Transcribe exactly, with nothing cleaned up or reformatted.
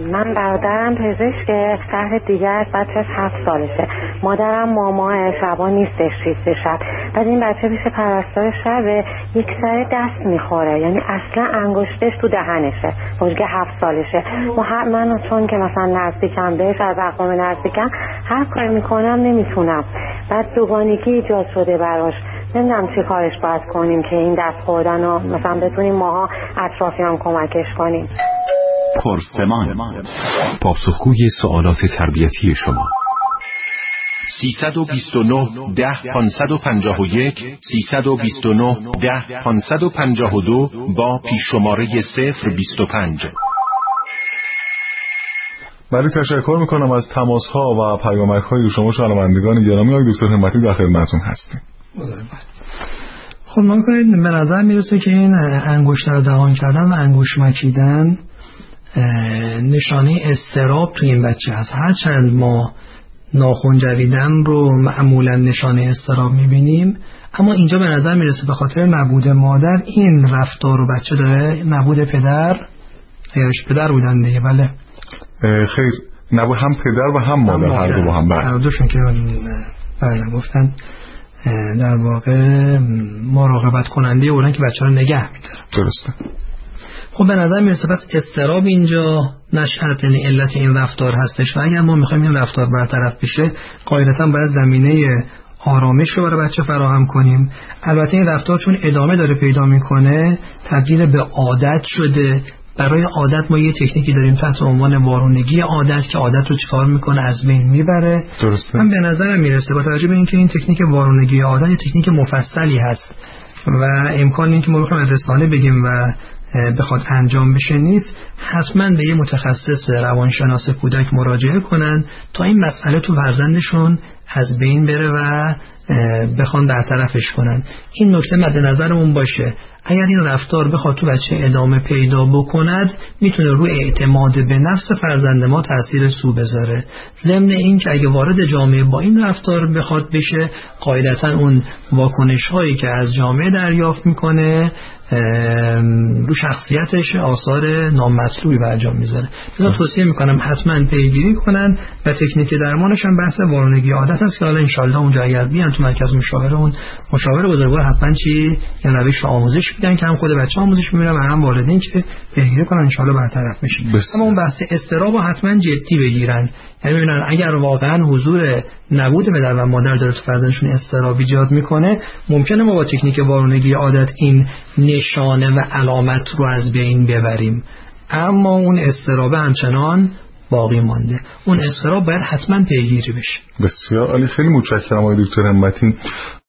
من برادرم پزشک شهر دیگه است، بچهش هفت سالشه. مادرم ماما شبا نیستش شیفت شب. بعد این بچه پیش پرستار شبه یک سر دست میخوره، یعنی اصلا انگشتش تو دهنشه. بچه هفت سالشه. و هر من چون که مثلا نزدیکم بهش، از اقوام نزدیکم، هر کار میکنم نمیتونم. بعد دوگانگی ایجاد شده براش. نمیدونم چی کارش باید کنیم که این دست خوردن رو مثلا بتونیم ماها اطرافیان کمکش کنیم. پرسمان، پاسخگوی سوالات تربیتی شما. سیصد و بیست و نه ده پانصد و پنجاه و یک سیصد و بیست و نه ده پانصد و پنجاه و دو با پیش شماره صفر بیست و پنج. من تشکر میکنم از تماس ها و پیامک های شما شنوندگان گرامی. آقای دکتر همتی در خدمتتون هستیم. خب ما کنید به نظر میرسه که این انگشت در دهان کردن و انگشت مکیدن نشانه اضطراب توی این بچه هست. هرچند ما ناخن جویدن رو معمولا نشانه اضطراب میبینیم، اما اینجا به نظر میرسه به خاطر نبود مادر این رفتار رو بچه داره. نبود پدر، اگرش پدر بودن دیگه. بله خیر، نبود هم پدر و هم مادر، هر دو با هم. بله هر دوشون که بله گفتن در واقع مراقبت کننده اونن که بچه رو نگه میدارن. درسته. خب به نظر میرسه پس اضطراب اینجا نشأت، یعنی علت این رفتار هستش و اگر ما میخوایم این رفتار برطرف بشه قاعدتاً باید زمینه آرامش رو برای بچه فراهم کنیم. البته این رفتار چون ادامه داره پیدا میکنه، تبدیل به عادت شده. برای عادت ما یه تکنیکی داریم تحت عنوان وارونگی عادت که عادت رو چیکار میکنه، از بین میبره. درسته. من به نظرم میرسه با توجه به اینکه این تکنیک وارونگی عادت یه تکنیک مفصلی هست و امکان اینکه ما بخوایم رسانه بگیم و بخواد انجام بشه نیست، حتما به یه متخصص روانشناس کودک مراجعه کنن تا این مسئله تو فرزندشون از بین بره و بخوان برطرفش کنن. این نکته مد نظرمون باشه. اگر این رفتار بخواد تو بچه ادامه پیدا بکند، میتونه روی اعتماد به نفس فرزند ما تأثیر سو بذاره. ضمن این که اگه وارد جامعه با این رفتار بخواد بشه، قاعدتا اون واکنش هایی که از جامعه دریافت میکنه رو شخصیتش آثار نامطلوبی برجام میذاره. لذا توصیه میکنم حتما پیگیری کنن و تکنیک درمانش هم بحث وارونگی عادت است که حالا ان شاء الله اونجا اگر بیان تو مرکز مشاوره، اون مشاور بزرگوار حتما چی یه روش آموزش میدن که هم خود بچه آموزش میبینن و هم والدین که پیگیری کنن ان شاء الله برطرف بشه. اما اون بحث اضطراب حتما جدی بگیرن، یعنی ببینن اگر واقعا حضور نبود پدر و مادر داره تو فرزندشون اضطراب ایجاد میکنه، ممکنه ما با تکنیک وارونگی عادت این نشانه و علامت رو از بین ببریم، اما اون اضطراب همچنان باقی مانده. اون اضطراب باید حتما پیگیری بشه. بسیار عالی، خیلی متشکرم آقای دکتر همتی.